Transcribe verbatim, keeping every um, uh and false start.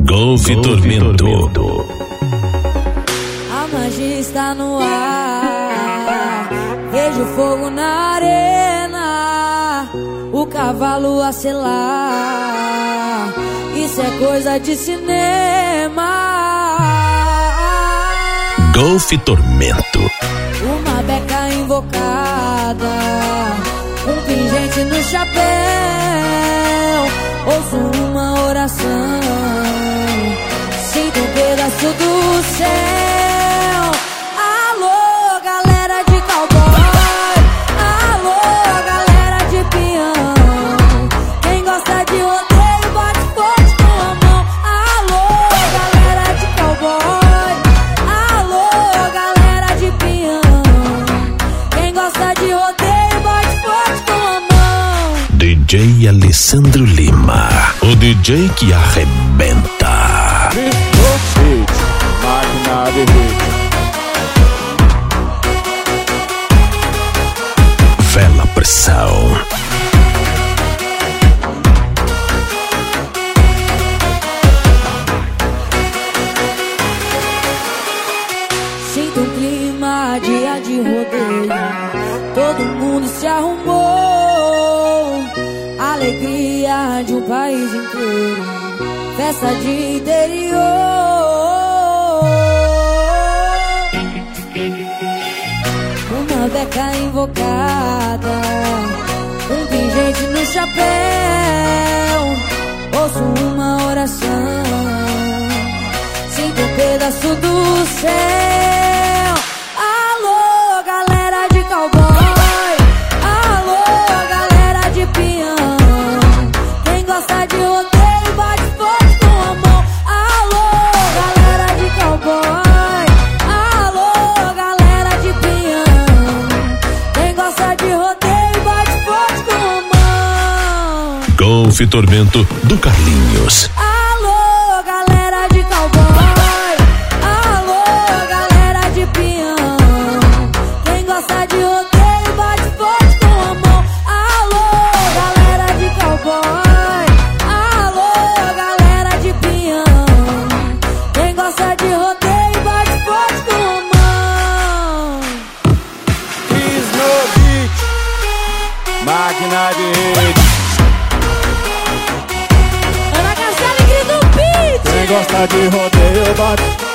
Golf Tormento. A magia está no ar, vejo fogo na arena, o cavalo a selar, isso é coisa de cinema. Golf Tormento. Uma beca invocada, um pingente no chapéu, ouço uma oração, sinto um pedaço do céu. Alô, galera de cowboy, alô, galera de peão, quem gosta de rodeio bate forte com a mão. Alô, galera de cowboy, alô, galera de peão, quem gosta de rodeio bate forte com a mão. D J Alessandro Lima, o D J que arrebenta. Máquina de hit. Vela pressão. Sinto um clima, dia de rodeio, todo mundo se arrumou, alegria de um país inteiro, festa de interior. Uma beca invocada, um pingente no chapéu, ouço uma oração, sinto um pedaço do céu. Alô, galera de cowboy, alô, galera de peão, quem gosta de rodeio bate forte com a mão. Alô, galera de cowboy, alô, galera de peão, quem gosta de rodeio bate forte com a mão. Golf Tormento do Carlinhos. Alô, galera de cowboy, alô, galera de peão, quem gosta de rodeio bate forte com a mão. Alô, galera de cowboy, alô, galera de peão, quem gosta de rodeio bate forte com a mão. Cris no beat. Máquina de hit. Ana Castela e Cris do Beat. Quem gosta de rodeio bate.